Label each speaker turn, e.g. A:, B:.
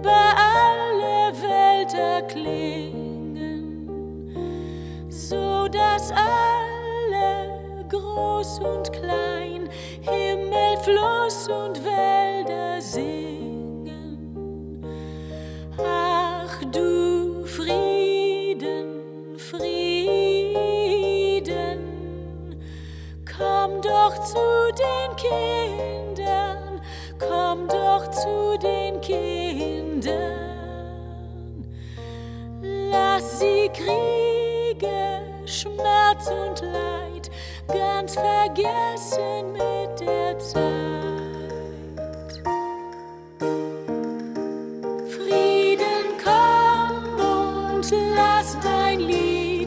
A: über alle Welt erklingen, so dass alle, groß und klein, Himmel, Fluss und Wälder singen. Ach du Frieden, Frieden, komm doch zu den Kindern, komm doch zu den Kindern. Lass sie Kriege, Schmerz und Leid ganz vergessen mit der Zeit.